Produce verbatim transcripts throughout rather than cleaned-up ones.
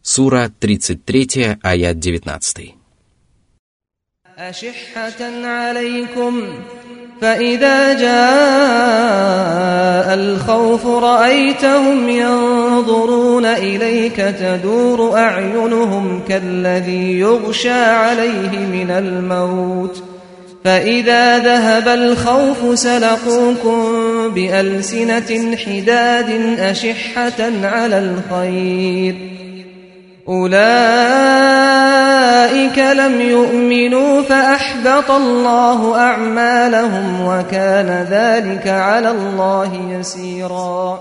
Сура тридцать три, аят девятнадцать. أشحة عليكم فإذا جاء الخوف رأيتهم ينظرون إليك تدور أعينهم كالذي يغشى عليه من الموت فإذا ذهب الخوف سلقوكم بألسنة حداد أشحة على الخير أولئك لم يؤمنوا فأحبط الله أعمالهم وكان ذلك على الله يسيرا.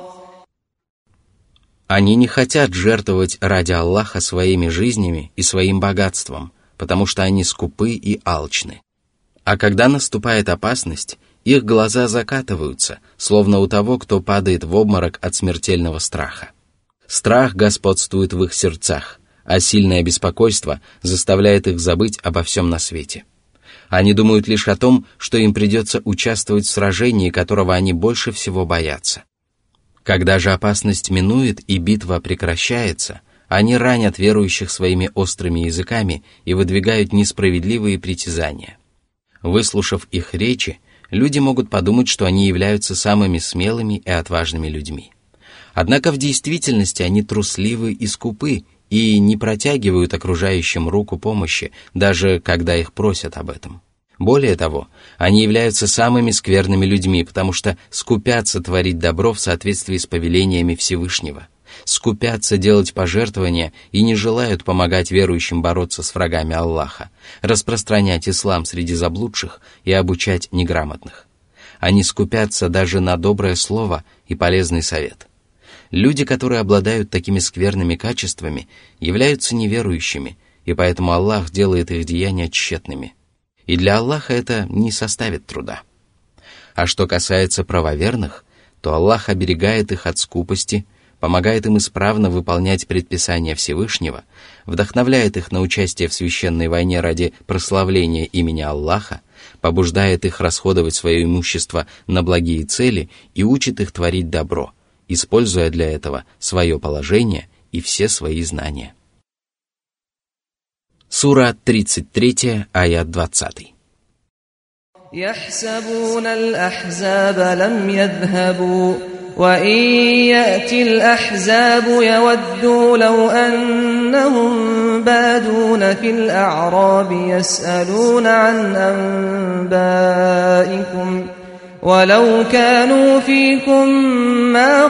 Они не хотят жертвовать ради Аллаха своими жизнями и своим богатством, потому что они скупы и алчны. А когда наступает опасность, их глаза закатываются, словно у того, кто падает в обморок от смертельного страха. Страх господствует в их сердцах, а сильное беспокойство заставляет их забыть обо всем на свете. Они думают лишь о том, что им придется участвовать в сражении, которого они больше всего боятся. Когда же опасность минует и битва прекращается, они ранят верующих своими острыми языками и выдвигают несправедливые притязания. Выслушав их речи, люди могут подумать, что они являются самыми смелыми и отважными людьми. Однако в действительности они трусливы и скупы и не протягивают окружающим руку помощи, даже когда их просят об этом. Более того, они являются самыми скверными людьми, потому что скупятся творить добро в соответствии с повелениями Всевышнего, скупятся делать пожертвования и не желают помогать верующим бороться с врагами Аллаха, распространять ислам среди заблудших и обучать неграмотных. Они скупятся даже на доброе слово и полезный совет. Люди, которые обладают такими скверными качествами, являются неверующими, и поэтому Аллах делает их деяния тщетными. И для Аллаха это не составит труда. А что касается правоверных, то Аллах оберегает их от скупости, помогает им исправно выполнять предписания Всевышнего, вдохновляет их на участие в священной войне ради прославления имени Аллаха, побуждает их расходовать свое имущество на благие цели и учит их творить добро, используя для этого свое положение и все свои знания. Сура тридцать три, аят двадцать. يحسبون الأحزاب لم يذهبوا وإن يأتي الأحزاب يودوا لو أنهم بادون في الأعراب يسألون عن أنبائكم ولو كانوا فيكم ما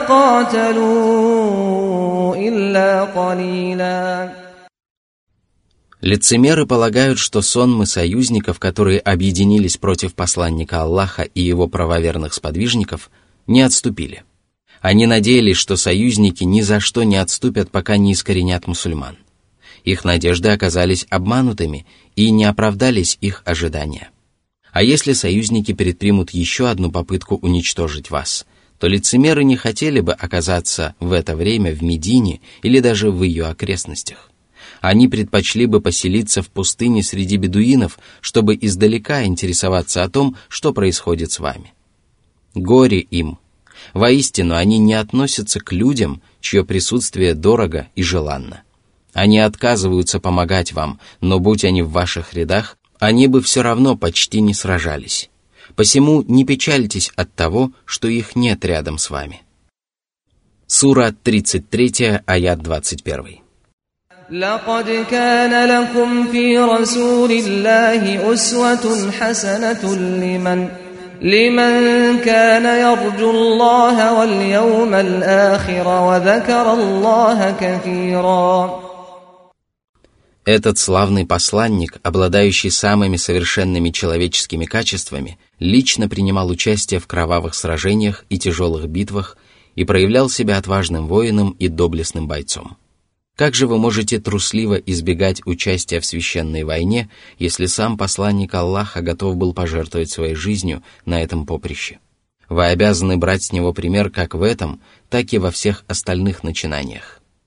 قاتلوا إلا قليلا. Лицемеры полагают, что сонмы союзников, которые объединились против посланника Аллаха и его правоверных сподвижников, не отступили. Они надеялись, что союзники ни за что не отступят, пока не искоренят мусульман. Их надежды оказались обманутыми и не оправдались их ожидания. А если союзники предпримут еще одну попытку уничтожить вас, то лицемеры не хотели бы оказаться в это время в Медине или даже в ее окрестностях. Они предпочли бы поселиться в пустыне среди бедуинов, чтобы издалека интересоваться о том, что происходит с вами. Горе им! Воистину, они не относятся к людям, чье присутствие дорого и желанно. Они отказываются помогать вам, но будь они в ваших рядах, они бы все равно почти не сражались. Посему не печальтесь от того, что их нет рядом с вами. Сура тридцать три, аят двадцать один. لقد كان لكم في رسول الله أسوة حسنة لمن لمن كان يرجو الله واليوم الآخر وذكر الله كثيرا. Этот славный посланник, обладающий самыми совершенными человеческими качествами, лично принимал участие в кровавых сражениях и тяжелых битвах и проявлял себя отважным воином и доблестным бойцом. Как же вы можете трусливо избегать участия в священной войне, если сам посланник Аллаха готов был пожертвовать своей жизнью на этом поприще? Вы обязаны брать с него пример как в этом, так и во всех остальных начинаниях.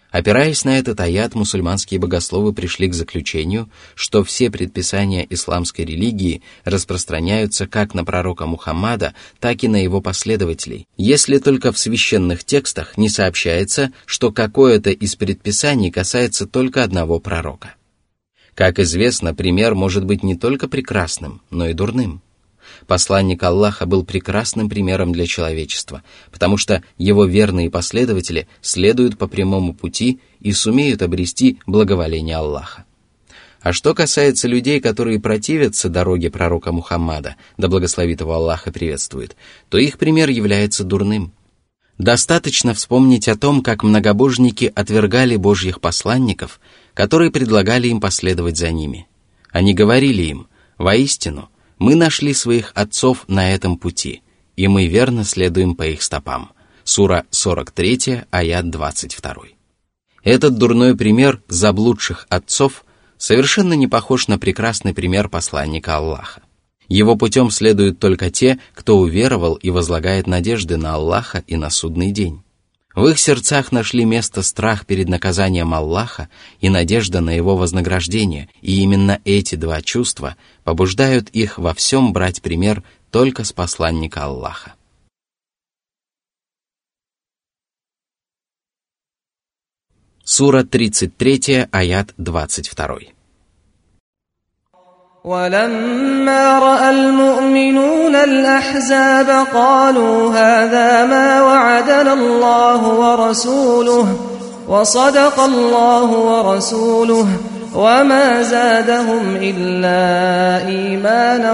Опираясь на этот аят, мусульманские богословы пришли к заключению, что все предписания исламской религии распространяются как на пророка Мухаммада, так и на его последователей, если только в священных текстах не сообщается, что какое-то из предписаний касается только одного пророка. Как известно, пример может быть не только прекрасным, но и дурным. Посланник Аллаха был прекрасным примером для человечества, потому что его верные последователи следуют по прямому пути и сумеют обрести благоволение Аллаха. А что касается людей, которые противятся дороге пророка Мухаммада, да благословит его Аллах и приветствует, то их пример является дурным. Достаточно вспомнить о том, как многобожники отвергали Божьих посланников, которые предлагали им последовать за ними. Они говорили им: «Воистину, мы нашли своих отцов на этом пути, и мы верно следуем по их стопам». Сура сорок три, аят двадцать два. Этот дурной пример заблудших отцов совершенно не похож на прекрасный пример посланника Аллаха. Его путем следуют только те, кто уверовал и возлагает надежды на Аллаха и на судный день. В их сердцах нашли место страх перед наказанием Аллаха и надежда на его вознаграждение, и именно эти два чувства побуждают их во всем брать пример только с посланника Аллаха. Сура тридцать три, аят двадцать два. ولما رأى المؤمنون الأحزاب قالوا هذا ما وعدنا الله ورسوله وصدق الله ورسوله وما زادهم إلا إيمانا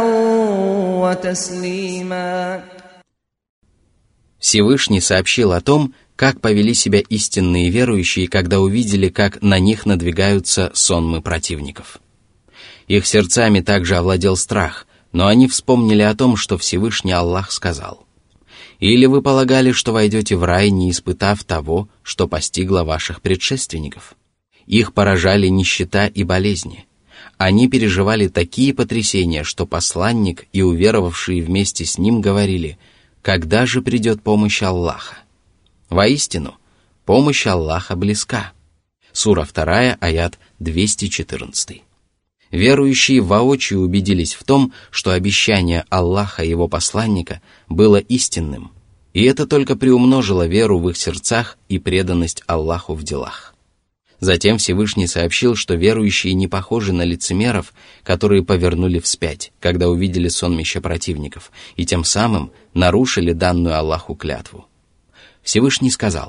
وتسليما. Всевышний сообщил о том, как повели себя истинные верующие, когда увидели, как на них надвигаются сонмы противников. Их сердцами также овладел страх, но они вспомнили о том, что Всевышний Аллах сказал: «Или вы полагали, что войдете в рай, не испытав того, что постигло ваших предшественников?» Их поражали нищета и болезни. Они переживали такие потрясения, что посланник и уверовавшие вместе с ним говорили: «Когда же придет помощь Аллаха?» Воистину, помощь Аллаха близка. Сура два, аят двести четырнадцать. Верующие воочию убедились в том, что обещание Аллаха и его посланника было истинным, и это только приумножило веру в их сердцах и преданность Аллаху в делах. Затем Всевышний сообщил, что верующие не похожи на лицемеров, которые повернули вспять, когда увидели сонмище противников, и тем самым нарушили данную Аллаху клятву. Всевышний сказал: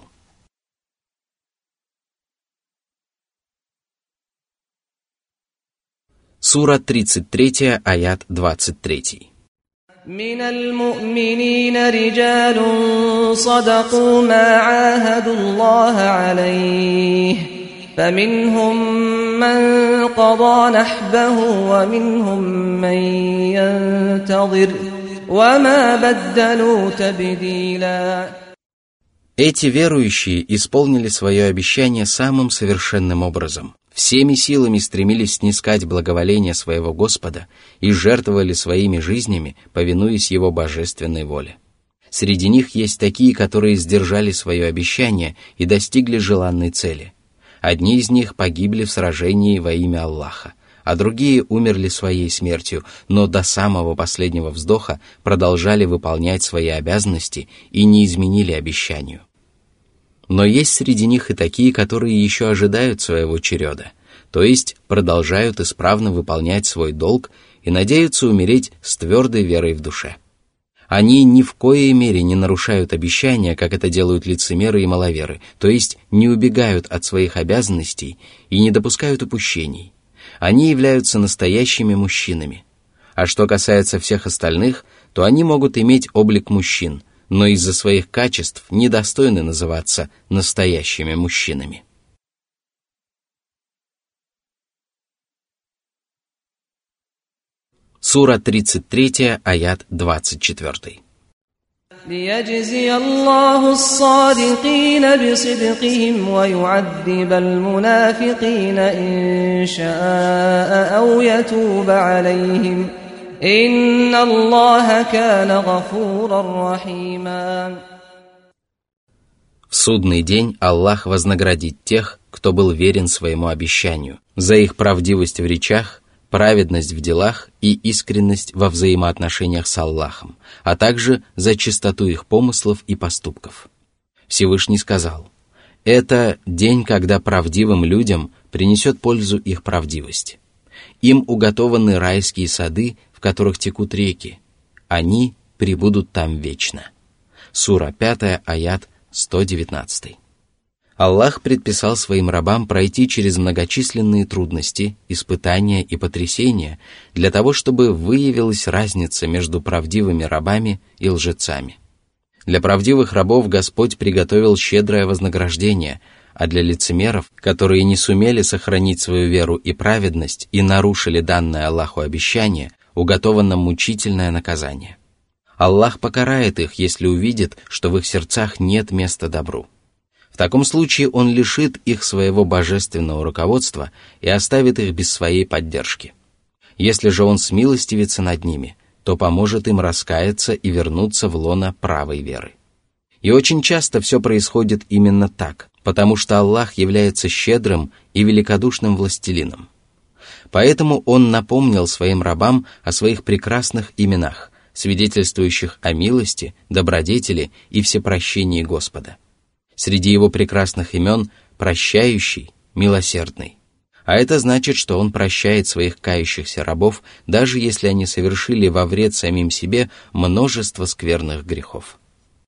Сура тридцать три, аят двадцать три. من المؤمنين رجال صدقوا ما عاهدوا الله عليه فمنهم من قضى نحبه ومنهم من ينتظر وما بدلوا تبديلا. Эти верующие исполнили свое обещание самым совершенным образом. Всеми силами стремились снискать благоволение своего Господа и жертвовали своими жизнями, повинуясь Его божественной воле. Среди них есть такие, которые сдержали свое обещание и достигли желанной цели. Одни из них погибли в сражении во имя Аллаха, а другие умерли своей смертью, но до самого последнего вздоха продолжали выполнять свои обязанности и не изменили обещанию. Но есть среди них и такие, которые еще ожидают своего череда, то есть продолжают исправно выполнять свой долг и надеются умереть с твердой верой в душе. Они ни в коей мере не нарушают обещания, как это делают лицемеры и маловеры, то есть не убегают от своих обязанностей и не допускают упущений. Они являются настоящими мужчинами. А что касается всех остальных, то они могут иметь облик мужчин, но из-за своих качеств недостойны называться настоящими мужчинами. Сура тридцать три, аят двадцать четыре. ليجزي الله الصادقين بصدقهم ويعذب المنافقين إن شاء أو يتوب عليهم إن الله كان غفورا رحيما. В В судный день Аллах вознаградит тех, кто был верен своему обещанию, за их правдивость в речах, праведность в делах и искренность во взаимоотношениях с Аллахом, а также за чистоту их помыслов и поступков. Всевышний сказал: «Это день, когда правдивым людям принесет пользу их правдивость. Им уготованы райские сады, в которых текут реки. Они пребудут там вечно». Сура пятая, аят сто девятнадцать. Аллах предписал своим рабам пройти через многочисленные трудности, испытания и потрясения для того, чтобы выявилась разница между правдивыми рабами и лжецами. Для правдивых рабов Господь приготовил щедрое вознаграждение, а для лицемеров, которые не сумели сохранить свою веру и праведность и нарушили данное Аллаху обещание, уготовано мучительное наказание. Аллах покарает их, если увидит, что в их сердцах нет места добру. В таком случае Он лишит их своего божественного руководства и оставит их без своей поддержки. Если же Он смилостивится над ними, то поможет им раскаяться и вернуться в лоно правой веры. И очень часто все происходит именно так, потому что Аллах является щедрым и великодушным властелином. Поэтому Он напомнил своим рабам о своих прекрасных именах, свидетельствующих о милости, добродетели и всепрощении Господа. Среди Его прекрасных имен – прощающий, милосердный. А это значит, что Он прощает своих кающихся рабов, даже если они совершили во вред самим себе множество скверных грехов.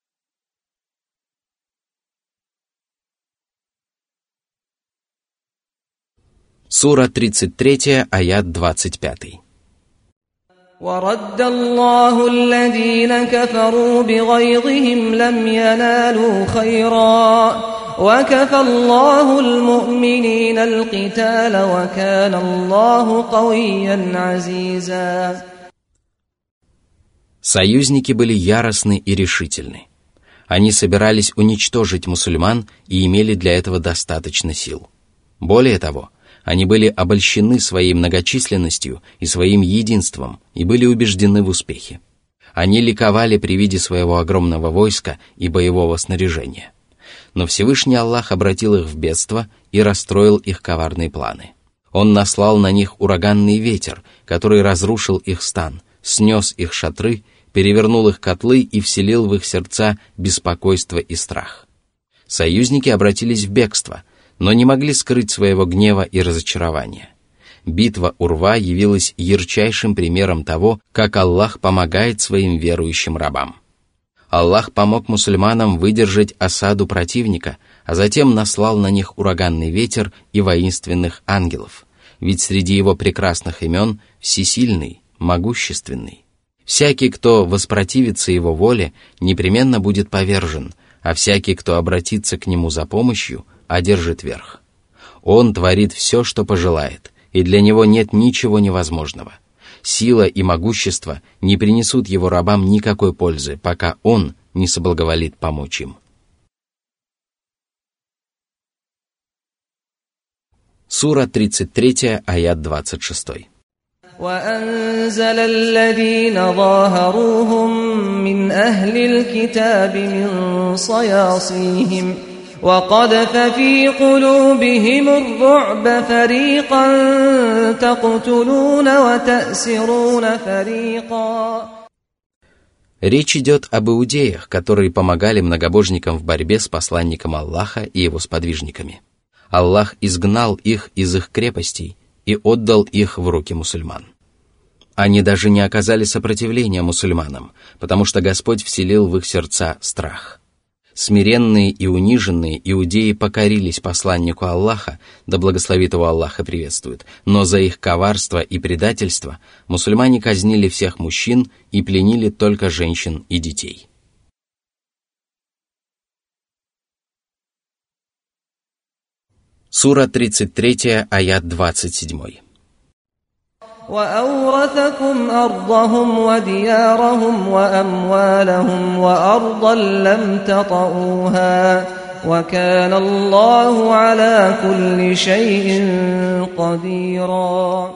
Сура тридцать три, аят двадцать пять. وَرَدَّ اللَّهُ الَّذِينَ كَفَرُوا بِغَيْظِهِمْ لَمْ يَنَالُوا خَيْرًا وَكَفَى اللَّهُ الْمُؤْمِنِينَ الْقِتَالَ وَكَانَ اللَّهُ قَوِيًّا عَزِيزًا. Союзники были яростны и решительны. Они собирались уничтожить мусульман и имели для этого достаточно сил. Более того, они были обольщены своей многочисленностью и своим единством и были убеждены в успехе. Они ликовали при виде своего огромного войска и боевого снаряжения. Но Всевышний Аллах обратил их в бедство и расстроил их коварные планы. Он наслал на них ураганный ветер, который разрушил их стан, снес их шатры, перевернул их котлы и вселил в их сердца беспокойство и страх. Союзники обратились в бегство, но не могли скрыть своего гнева и разочарования. Битва Урва явилась ярчайшим примером того, как Аллах помогает своим верующим рабам. Аллах помог мусульманам выдержать осаду противника, а затем наслал на них ураганный ветер и воинственных ангелов, ведь среди его прекрасных имен всесильный, могущественный. Всякий, кто воспротивится его воле, непременно будет повержен, а всякий, кто обратится к нему за помощью, одержит верх. Он творит все, что пожелает, и для него нет ничего невозможного. Сила и могущество не принесут его рабам никакой пользы, пока он не соблаговолит помочь им. Сура тридцать три, аят двадцать шесть. وَأَنزَلَ الَّذِينَ ظَاهَرُوهُم مِّنْ أَهْلِ الْكِتَابِ مِنْ صَيَاصِيهِمْ وَقَذَفَ فِي قُلُوبِهِمُ الرُّعْبَ فَرِيقًا تَقْتُلُونَ وَتَأْسِرُونَ فَرِيقًا. Речь идет об иудеях, которые помогали многобожникам в борьбе с посланником Аллаха и его сподвижниками. Аллах изгнал их из их крепостей и отдал их в руки мусульман. Они даже не оказали сопротивления мусульманам, потому что Господь вселил в их сердца страх. Смиренные и униженные иудеи покорились посланнику Аллаха, да благословит его Аллах и приветствует, но за их коварство и предательство мусульмане казнили всех мужчин и пленили только женщин и детей. Сура тридцать три, аят двадцать семь. وَأَوْرَثَكُمْ أَرْضَهُمْ وَدِيَارَهُمْ وَأَمْوَالَهُمْ وَأَرْضًا لَّمْ تَطَئُوهَا وَكَانَ اللَّهُ عَلَى كُلِّ شَيْءٍ قَدِيرًا.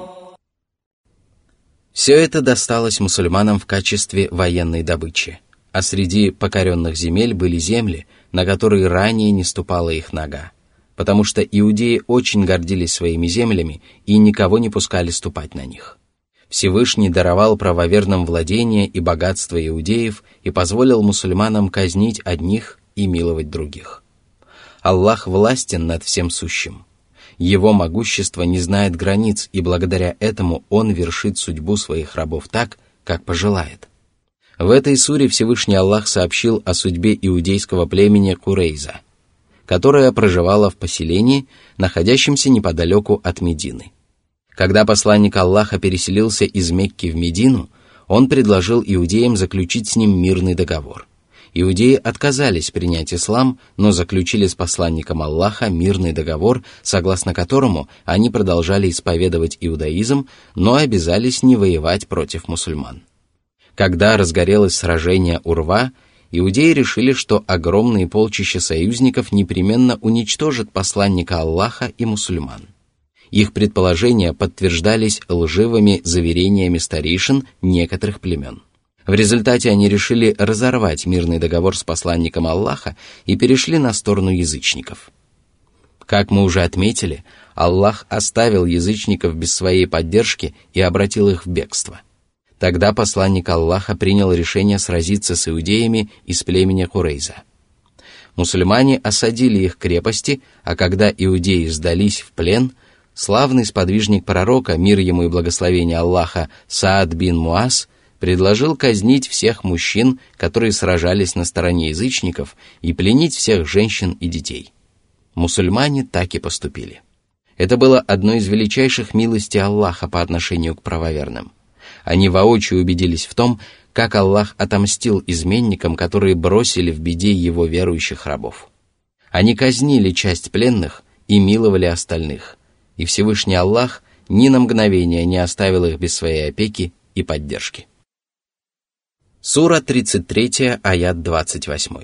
Все это досталось мусульманам в качестве военной добычи, а среди покоренных земель были земли, на которые ранее не ступала их нога, потому что иудеи очень гордились своими землями и никого не пускали ступать на них. Всевышний даровал правоверным владение и богатство иудеев и позволил мусульманам казнить одних и миловать других. Аллах властен над всем сущим. Его могущество не знает границ, и благодаря этому Он вершит судьбу своих рабов так, как пожелает. В этой суре Всевышний Аллах сообщил о судьбе иудейского племени Курейза, которое проживало в поселении, находящемся неподалеку от Медины. Когда посланник Аллаха переселился из Мекки в Медину, он предложил иудеям заключить с ним мирный договор. Иудеи отказались принять ислам, но заключили с посланником Аллаха мирный договор, согласно которому они продолжали исповедовать иудаизм, но обязались не воевать против мусульман. Когда разгорелось сражение у рва, иудеи решили, что огромные полчища союзников непременно уничтожат посланника Аллаха и мусульман. Их предположения подтверждались лживыми заверениями старейшин некоторых племен. В результате они решили разорвать мирный договор с посланником Аллаха и перешли на сторону язычников. Как мы уже отметили, Аллах оставил язычников без своей поддержки и обратил их в бегство. Тогда посланник Аллаха принял решение сразиться с иудеями из племени Курейза. Мусульмане осадили их крепости, а когда иудеи сдались в плен, славный сподвижник пророка, мир ему и благословение Аллаха, Саад бин Муаз, предложил казнить всех мужчин, которые сражались на стороне язычников, и пленить всех женщин и детей. Мусульмане так и поступили. Это было одной из величайших милостей Аллаха по отношению к правоверным. Они воочию убедились в том, как Аллах отомстил изменникам, которые бросили в беде его верующих рабов. Они казнили часть пленных и миловали остальных, и Всевышний Аллах ни на мгновение не оставил их без своей опеки и поддержки. Сура тридцать три, аят двадцать восемь.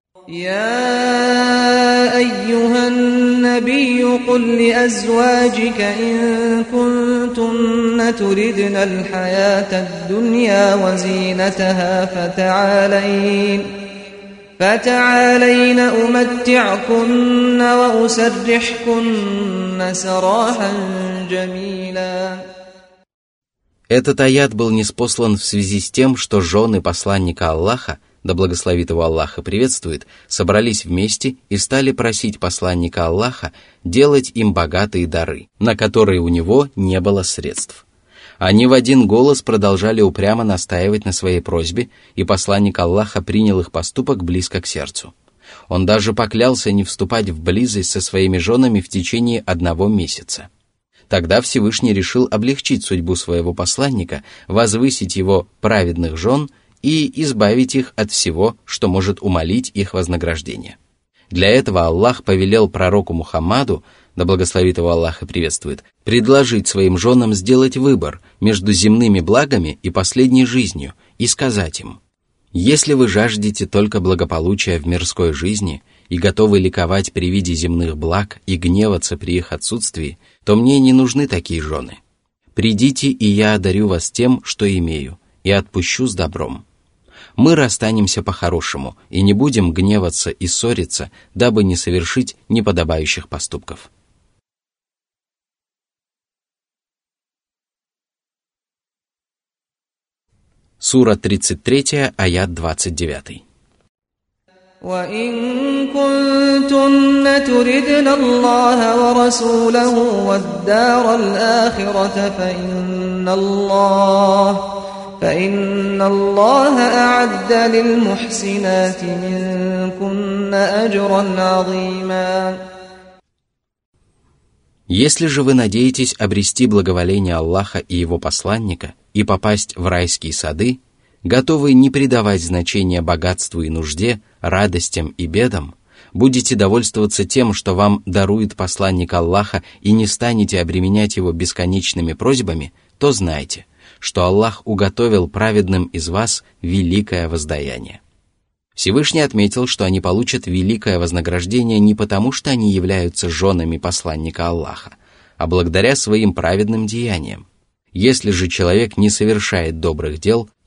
يا أيها النبي قل لأزواجك إن كنتن تردن الحياة الدنيا وزينتها فتعالين فتعالين أمتعكن وأسرحكن سراحا جميلا. Этот аят был ниспослан в связи с тем, что жены посланника Аллаха, да благословит его Аллах и приветствует, собрались вместе и стали просить посланника Аллаха делать им богатые дары, на которые у него не было средств. Они в один голос продолжали упрямо настаивать на своей просьбе, и посланник Аллаха принял их поступок близко к сердцу. Он даже поклялся не вступать в близость со своими женами в течение одного месяца. Тогда Всевышний решил облегчить судьбу своего посланника, возвысить его праведных жен и избавить их от всего, что может умалить их вознаграждение. Для этого Аллах повелел пророку Мухаммаду, да благословит его Аллах и приветствует, предложить своим женам сделать выбор между земными благами и последней жизнью и сказать им: «Если вы жаждете только благополучия в мирской жизни и готовы ликовать при виде земных благ и гневаться при их отсутствии, то мне не нужны такие жены. Придите, и я одарю вас тем, что имею, и отпущу с добром. Мы расстанемся по-хорошему и не будем гневаться и ссориться, дабы не совершить неподобающих поступков». Сура тридцать три, аят двадцать девять. وإن كنتن تردن الله ورسوله والدار الآخرة فإن الله فإن الله أعد للمحسنات منكن أجرا عظيما. Если же вы надеетесь обрести благоволение Аллаха и Его посланника и попасть в райские сады, готовы не придавать значения богатству и нужде, радостям и бедам, будете довольствоваться тем, что вам дарует посланник Аллаха, и не станете обременять его бесконечными просьбами, то знайте, что Аллах уготовил праведным из вас великое воздаяние. Всевышний отметил, что они получат великое вознаграждение не потому, что они являются женами посланника Аллаха, а благодаря своим праведным деяниям. Если же человек не совершает добрых дел,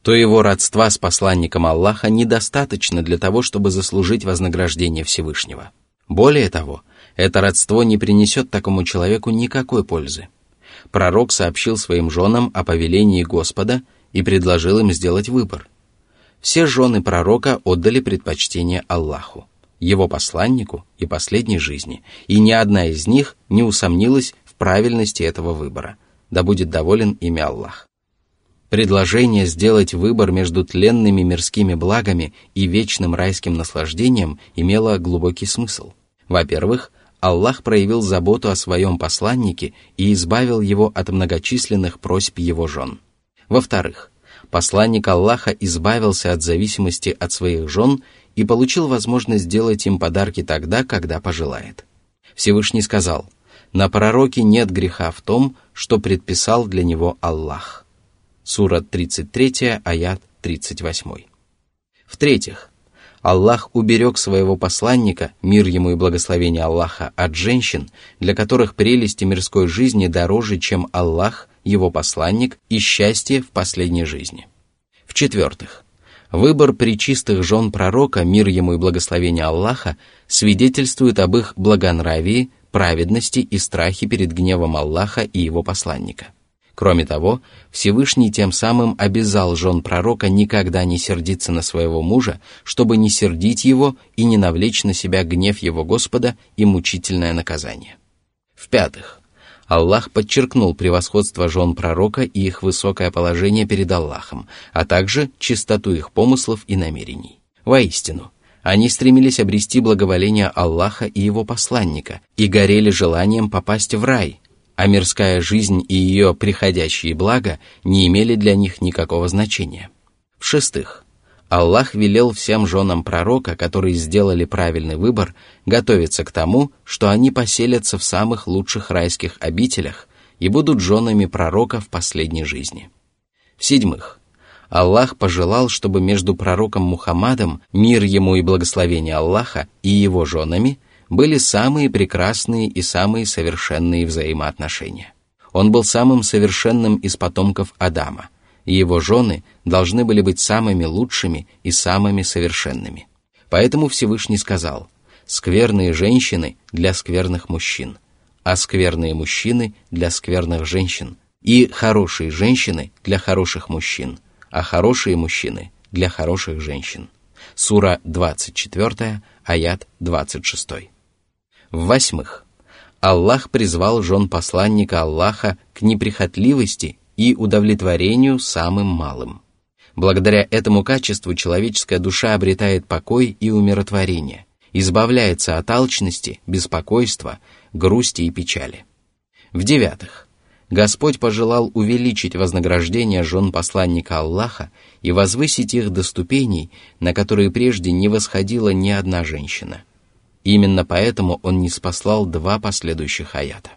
то его родства с посланником Аллаха недостаточно для того, чтобы заслужить вознаграждение Всевышнего. Более того, это родство не принесет такому человеку никакой пользы. Пророк сообщил своим женам о повелении Господа и предложил им сделать выбор. Все жены пророка отдали предпочтение Аллаху, его посланнику и последней жизни, и ни одна из них не усомнилась в правильности этого выбора. Да будет доволен ими Аллах. Предложение сделать выбор между тленными мирскими благами и вечным райским наслаждением имело глубокий смысл. Во-первых, Аллах проявил заботу о своем посланнике и избавил его от многочисленных просьб его жен. Во-вторых, посланник Аллаха избавился от зависимости от своих жен и получил возможность делать им подарки тогда, когда пожелает. Всевышний сказал: «На пророке нет греха в том, что предписал для него Аллах». Сура тридцать три, аят тридцать восемь. В-третьих, Аллах уберег своего посланника, мир ему и благословение Аллаха, от женщин, для которых прелести мирской жизни дороже, чем Аллах, его посланник, и счастье в последней жизни. В-четвертых, выбор пречистых жен пророка, мир ему и благословение Аллаха, свидетельствует об их благонравии, праведности и страхе перед гневом Аллаха и его посланника. Кроме того, Всевышний тем самым обязал жен пророка никогда не сердиться на своего мужа, чтобы не сердить его и не навлечь на себя гнев его Господа и мучительное наказание. В-пятых, Аллах подчеркнул превосходство жен пророка и их высокое положение перед Аллахом, а также чистоту их помыслов и намерений. Воистину, они стремились обрести благоволение Аллаха и его посланника и горели желанием попасть в рай, а мирская жизнь и ее приходящие блага не имели для них никакого значения. В-шестых, Аллах велел всем женам пророка, которые сделали правильный выбор, готовиться к тому, что они поселятся в самых лучших райских обителях и будут женами пророка в последней жизни. В-седьмых, Аллах пожелал, чтобы между пророком Мухаммадом, мир ему и благословение Аллаха, и его женами были самые прекрасные и самые совершенные взаимоотношения. Он был самым совершенным из потомков Адама, и его жены должны были быть самыми лучшими и самыми совершенными. Поэтому Всевышний сказал: «Скверные женщины для скверных мужчин, а скверные мужчины для скверных женщин, и хорошие женщины для хороших мужчин, а хорошие мужчины для хороших женщин». Сура двадцать четыре, аят двадцать шесть. В-восьмых, Аллах призвал жен посланника Аллаха к неприхотливости и удовлетворению самым малым. Благодаря этому качеству человеческая душа обретает покой и умиротворение, избавляется от алчности, беспокойства, грусти и печали. В-девятых, Господь пожелал увеличить вознаграждение жен посланника Аллаха и возвысить их до ступеней, на которые прежде не восходила ни одна женщина. Именно поэтому Он ниспослал два последующих аята.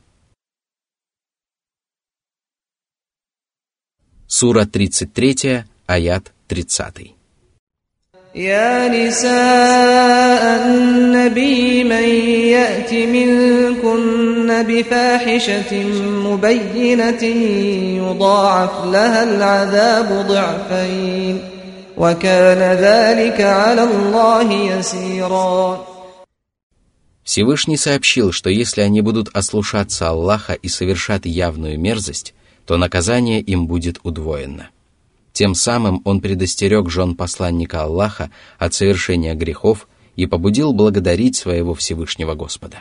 Сура тридцать три, аят тридцать. يا نساء النبي من يأت منكن بفاحشة مبينة يضاعف لها العذاب ضعفين وكان ذلك على الله يسيرا. Всевышний сообщил, что если они будут ослушаться Аллаха и совершат явную мерзость, то наказание им будет удвоено. Тем самым он предостерег жен посланника Аллаха от совершения грехов и побудил благодарить своего Всевышнего Господа.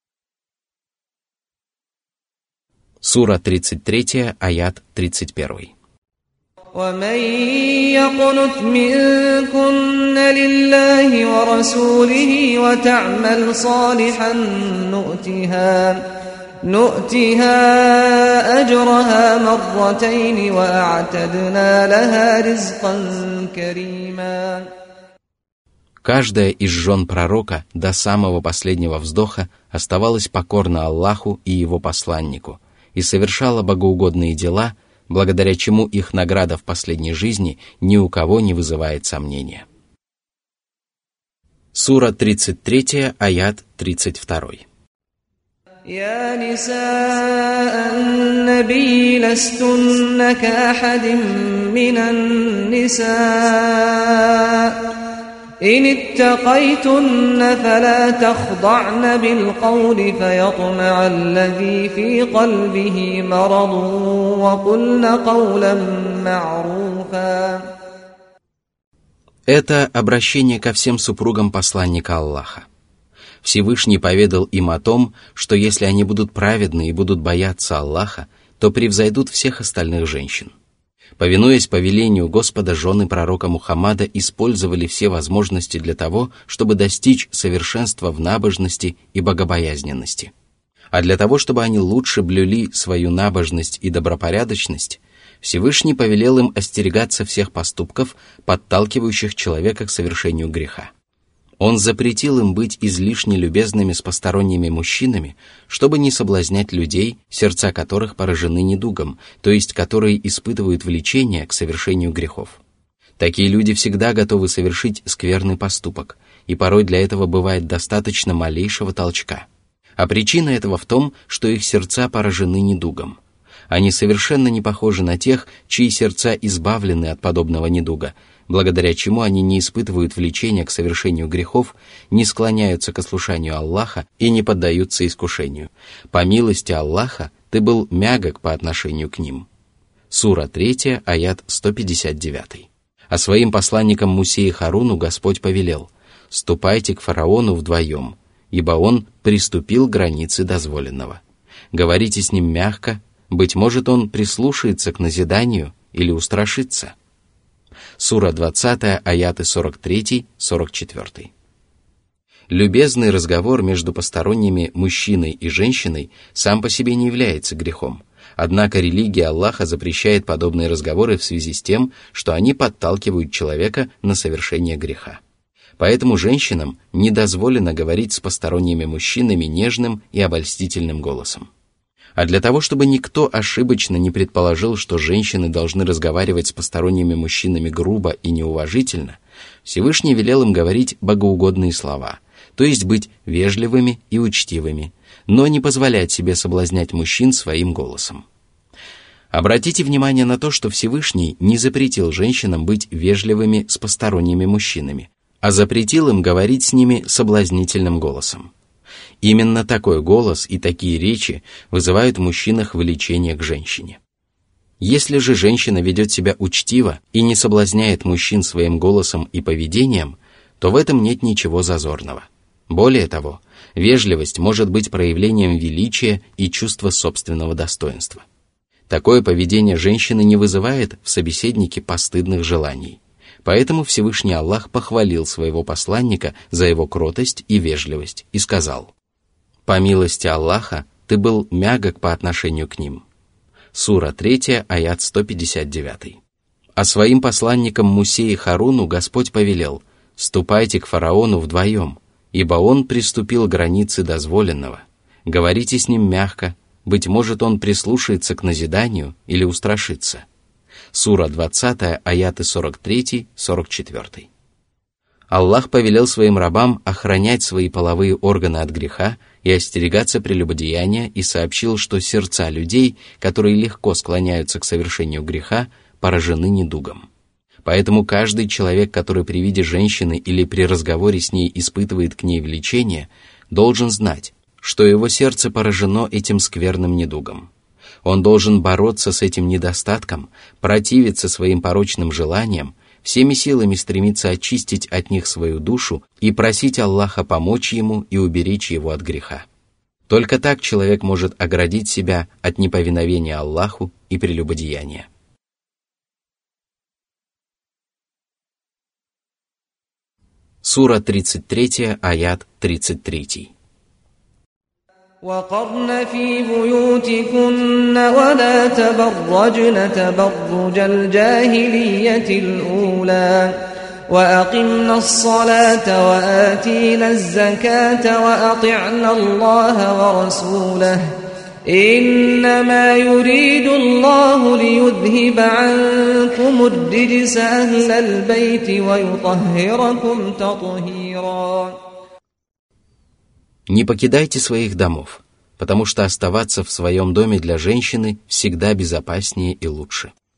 Сура тридцать три, аят тридцать один. ومن يقنت منكن لله ورسوله وتعمل صالحا نؤتها نؤتها أجرها مرتين وأعتدنا لها رزقا كريما. Каждая из жен пророка до самого последнего вздоха оставалась покорна Аллаху и его посланнику и совершала богоугодные дела, благодаря чему их награда в последней жизни ни у кого не вызывает сомнения. Сура тридцать три, аят тридцать два. يا نساء النبي لستن كأحد من النساء إن اتقيتن فلا تخضعن بالقول فيطمع الذي في قلبه مرض وقلن قولا معروفا. Это обращение ко всем супругам посланника Аллаха. Всевышний поведал им о том, что если они будут праведны и будут бояться Аллаха, то превзойдут всех остальных женщин. Повинуясь повелению Господа, жены пророка Мухаммада использовали все возможности для того, чтобы достичь совершенства в набожности и богобоязненности. А для того, чтобы они лучше блюли свою набожность и добропорядочность, Всевышний повелел им остерегаться всех поступков, подталкивающих человека к совершению греха. Он запретил им быть излишне любезными с посторонними мужчинами, чтобы не соблазнять людей, сердца которых поражены недугом, то есть которые испытывают влечение к совершению грехов. Такие люди всегда готовы совершить скверный поступок, и порой для этого бывает достаточно малейшего толчка. А причина этого в том, что их сердца поражены недугом. Они совершенно не похожи на тех, чьи сердца избавлены от подобного недуга, благодаря чему они не испытывают влечения к совершению грехов, не склоняются к ослушанию Аллаха и не поддаются искушению. По милости Аллаха ты был мягок по отношению к ним. Сура три, аят сто пятьдесят девять. А своим посланникам Мусе и Харуну Господь повелел: «Ступайте к фараону вдвоем, ибо он приступил к границе дозволенного. Говорите с ним мягко, быть может, он прислушается к назиданию или устрашится». Сура двадцать, аяты сорок три сорок четыре. Любезный разговор между посторонними мужчиной и женщиной сам по себе не является грехом, однако религия Аллаха запрещает подобные разговоры в связи с тем, что они подталкивают человека на совершение греха. Поэтому женщинам не дозволено говорить с посторонними мужчинами нежным и обольстительным голосом. А для того, чтобы никто ошибочно не предположил, что женщины должны разговаривать с посторонними мужчинами грубо и неуважительно, Всевышний велел им говорить богоугодные слова, то есть быть вежливыми и учтивыми, но не позволять себе соблазнять мужчин своим голосом. Обратите внимание на то, что Всевышний не запретил женщинам быть вежливыми с посторонними мужчинами, а запретил им говорить с ними соблазнительным голосом. Именно такой голос и такие речи вызывают в мужчинах влечение к женщине. Если же женщина ведет себя учтиво и не соблазняет мужчин своим голосом и поведением, то в этом нет ничего зазорного. Более того, вежливость может быть проявлением величия и чувства собственного достоинства. Такое поведение женщины не вызывает в собеседнике постыдных желаний. Поэтому Всевышний Аллах похвалил своего посланника за его кротость и вежливость и сказал: «По милости Аллаха ты был мягок по отношению к ним». Сура три, аят сто пятьдесят девять. А своим посланникам Мусе и Харуну Господь повелел: «Ступайте к фараону вдвоем, ибо он приступил к границе дозволенного. Говорите с ним мягко, быть может, он прислушается к назиданию или устрашится». Сура двадцать, аяты сорок три сорок четыре. Аллах повелел своим рабам охранять свои половые органы от греха и остерегаться прелюбодеяния и сообщил, что сердца людей, которые легко склоняются к совершению греха, поражены недугом. Поэтому каждый человек, который при виде женщины или при разговоре с ней испытывает к ней влечение, должен знать, что его сердце поражено этим скверным недугом. Он должен бороться с этим недостатком, противиться своим порочным желаниям, всеми силами стремиться очистить от них свою душу и просить Аллаха помочь ему и уберечь его от греха. Только так человек может оградить себя от неповиновения Аллаху и прелюбодеяния. Сура тридцать три, аят тридцать три. وقرن في بيوتكن ولا تبرجن تبرج الجاهلية الأولى وأقمنا الصلاة وآتينا الزكاة وأطعنا الله ورسوله إنما يريد الله ليذهب عنكم الرجس أهل البيت ويطهركم تطهيرا. Не покидайте своих домов, потому что оставаться в своем доме для женщины всегда безопаснее и лучше.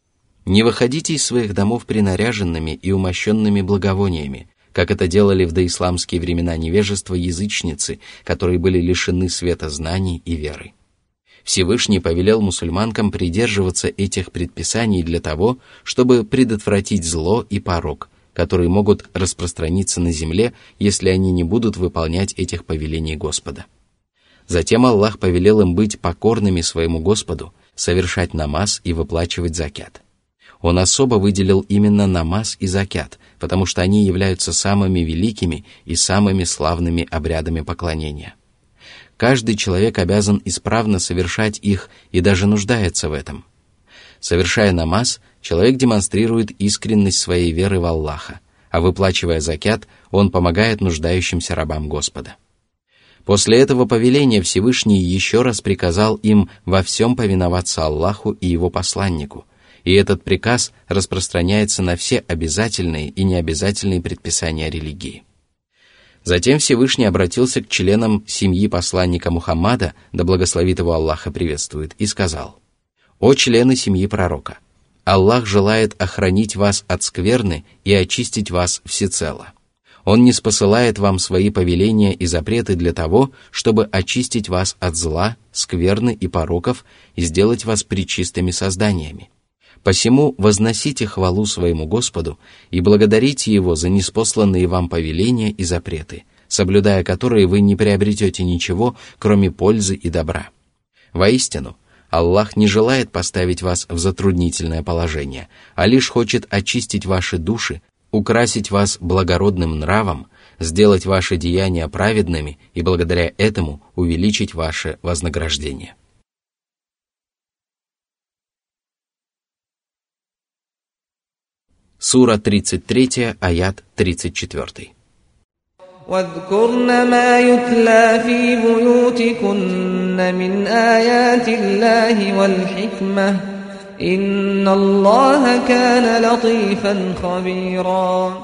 Не выходите из своих домов принаряженными и умощенными благовониями, как это делали в доисламские времена невежества язычницы, которые были лишены света знаний и веры. Всевышний повелел мусульманкам придерживаться этих предписаний для того, чтобы предотвратить зло и порок, которые могут распространиться на земле, если они не будут выполнять этих повелений Господа. Затем Аллах повелел им быть покорными своему Господу, совершать намаз и выплачивать закят. Он особо выделил именно намаз и закят, потому что они являются самыми великими и самыми славными обрядами поклонения. Каждый человек обязан исправно совершать их и даже нуждается в этом. Совершая намаз, человек демонстрирует искренность своей веры в Аллаха, а выплачивая закят, он помогает нуждающимся рабам Господа. После этого повеления Всевышний еще раз приказал им во всем повиноваться Аллаху и Его посланнику, и этот приказ распространяется на все обязательные и необязательные предписания религии. Затем Всевышний обратился к членам семьи посланника Мухаммада, да благословит его Аллах и приветствует, и сказал: «О члены семьи пророка! Аллах желает охранить вас от скверны и очистить вас всецело. Он ниспосылает вам свои повеления и запреты для того, чтобы очистить вас от зла, скверны и пороков и сделать вас пречистыми созданиями. Посему возносите хвалу своему Господу и благодарите Его за ниспосланные вам повеления и запреты, соблюдая которые вы не приобретете ничего, кроме пользы и добра. Воистину, Аллах не желает поставить вас в затруднительное положение, а лишь хочет очистить ваши души, украсить вас благородным нравом, сделать ваши деяния праведными и благодаря этому увеличить ваше вознаграждение». Сура тридцать три, аят тридцать четыре. واذكرن ما يتلى في بيوتكن من آيات الله والحكمة إن الله كان لطيفا خبيرا.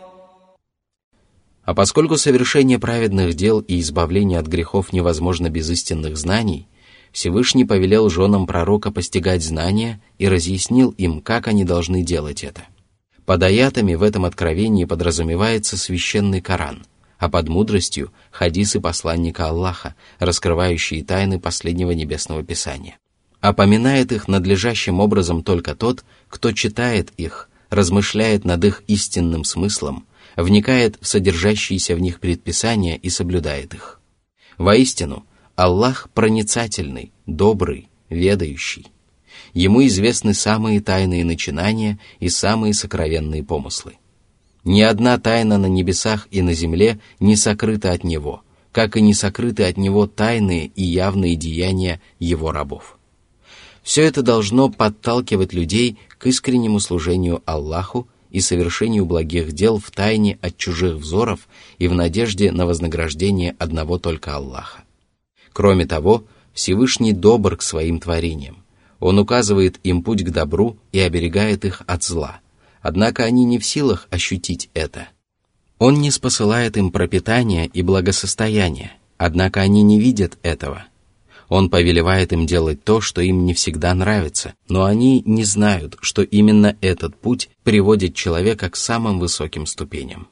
А поскольку совершение праведных дел и избавление от грехов невозможно без истинных знаний, Всевышний повелел женам пророка постигать знания и разъяснил им, как они должны делать это. Под аятами в этом откровении подразумевается священный Коран, а под мудростью – хадисы посланника Аллаха, раскрывающие тайны последнего небесного писания. А поминает их надлежащим образом только тот, кто читает их, размышляет над их истинным смыслом, вникает в содержащиеся в них предписания и соблюдает их. Воистину, Аллах проницательный, добрый, ведающий. Ему известны самые тайные начинания и самые сокровенные помыслы. Ни одна тайна на небесах и на земле не сокрыта от Него, как и не сокрыты от Него тайные и явные деяния Его рабов. Все это должно подталкивать людей к искреннему служению Аллаху и совершению благих дел в тайне от чужих взоров и в надежде на вознаграждение одного только Аллаха. Кроме того, Всевышний добр к своим творениям. Он указывает им путь к добру и оберегает их от зла, однако они не в силах ощутить это. Он ниспосылает им пропитание и благосостояние, однако они не видят этого. Он повелевает им делать то, что им не всегда нравится, но они не знают, что именно этот путь приводит человека к самым высоким ступеням.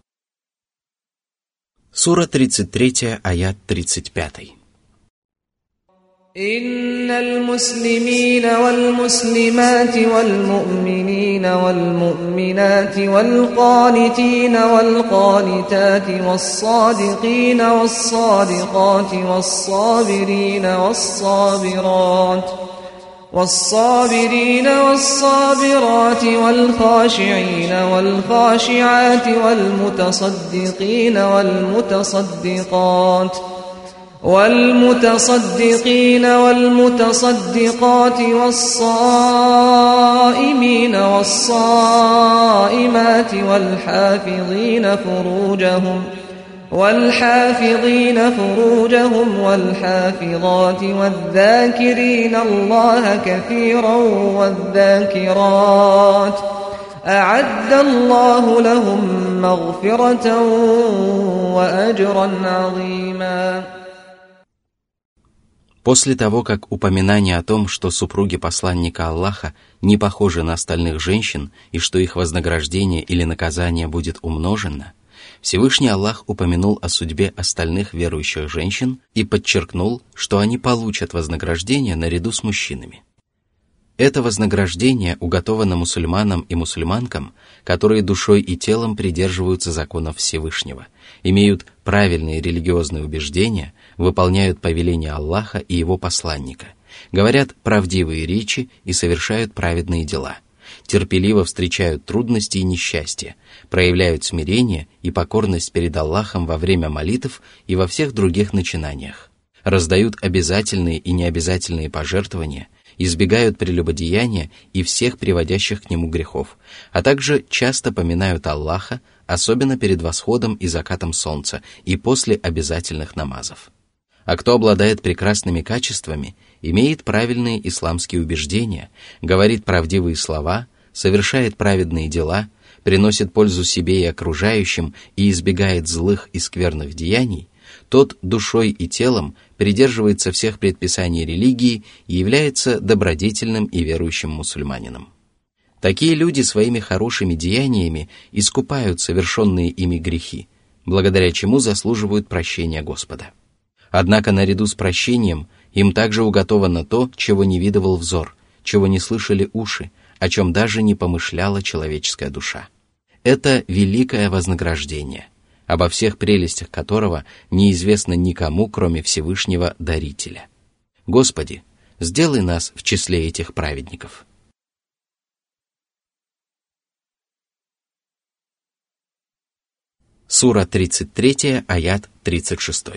Сура тридцать три, аят тридцать пять. إن المسلمين والمسلمات والمؤمنين والمؤمنات والقانتين والقانتات والصادقين والصادقات والصابرين والصابرات والصابرين والصابرات والخاشعين والخاشعات والمتصدقين والمتصدقات والمتصدقين والمتصدقات والصائمين والصائمات والحافظين فروجهم والحافظين فروجهم والحافظات والذاكرين الله كثيرا والذاكرات أعد الله لهم مغفرة وأجرا عظيما. После того, как упоминание о том, что супруги посланника Аллаха не похожи на остальных женщин и что их вознаграждение или наказание будет умножено, Всевышний Аллах упомянул о судьбе остальных верующих женщин и подчеркнул, что они получат вознаграждение наряду с мужчинами. Это вознаграждение уготовано мусульманам и мусульманкам, которые душой и телом придерживаются законов Всевышнего, имеют правильные религиозные убеждения, выполняют повеления Аллаха и Его посланника, говорят правдивые речи и совершают праведные дела, терпеливо встречают трудности и несчастья, проявляют смирение и покорность перед Аллахом во время молитв и во всех других начинаниях, раздают обязательные и необязательные пожертвования, избегают прелюбодеяния и всех приводящих к нему грехов, а также часто поминают Аллаха, особенно перед восходом и закатом солнца и после обязательных намазов. А кто обладает прекрасными качествами, имеет правильные исламские убеждения, говорит правдивые слова, совершает праведные дела, приносит пользу себе и окружающим и избегает злых и скверных деяний, тот душой и телом придерживается всех предписаний религии и является добродетельным и верующим мусульманином. Такие люди своими хорошими деяниями искупают совершенные ими грехи, благодаря чему заслуживают прощения Господа. Однако наряду с прощением им также уготовано то, чего не видывал взор, чего не слышали уши, о чем даже не помышляла человеческая душа. Это великое вознаграждение, обо всех прелестях которого неизвестно никому, кроме Всевышнего Дарителя. Господи, сделай нас в числе этих праведников. Сура тридцать три, аят тридцать шесть.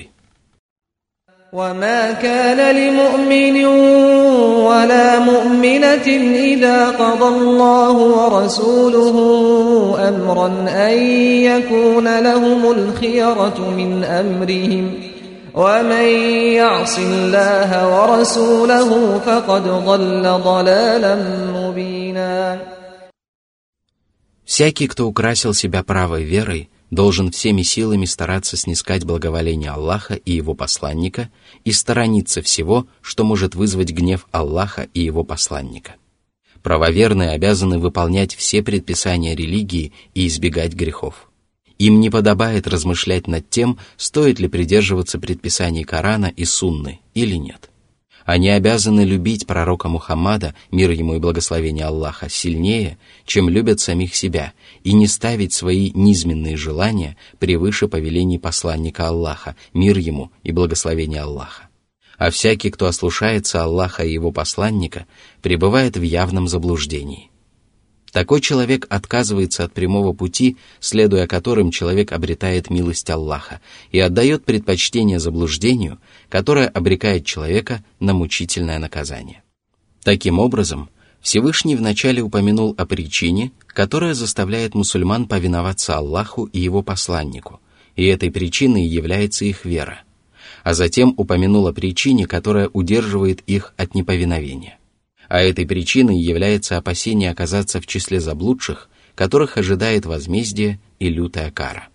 وما كان لمؤمن ولا مؤمنة إذا قضى الله ورسوله أمرا أن يكون لهم الخيرة من أمرهم ومن يعص الله ورسوله فقد ضل ضلالا مبينا. Всякий, кто украсил себя правой верой, должен всеми силами стараться снискать благоволение Аллаха и Его посланника и сторониться всего, что может вызвать гнев Аллаха и Его посланника. Правоверные обязаны выполнять все предписания религии и избегать грехов. Им не подобает размышлять над тем, стоит ли придерживаться предписаний Корана и Сунны или нет. Они обязаны любить пророка Мухаммада, мир ему и благословение Аллаха, сильнее, чем любят самих себя, и не ставить свои низменные желания превыше повелений посланника Аллаха, мир ему и благословение Аллаха. А всякий, кто ослушается Аллаха и его посланника, пребывает в явном заблуждении. Такой человек отказывается от прямого пути, следуя которым человек обретает милость Аллаха, и отдает предпочтение заблуждению, которое обрекает человека на мучительное наказание. Таким образом, Всевышний вначале упомянул о причине, которая заставляет мусульман повиноваться Аллаху и его посланнику, и этой причиной является их вера, а затем упомянул о причине, которая удерживает их от неповиновения. А этой причиной является опасение оказаться в числе заблудших, которых ожидает возмездие и лютая кара.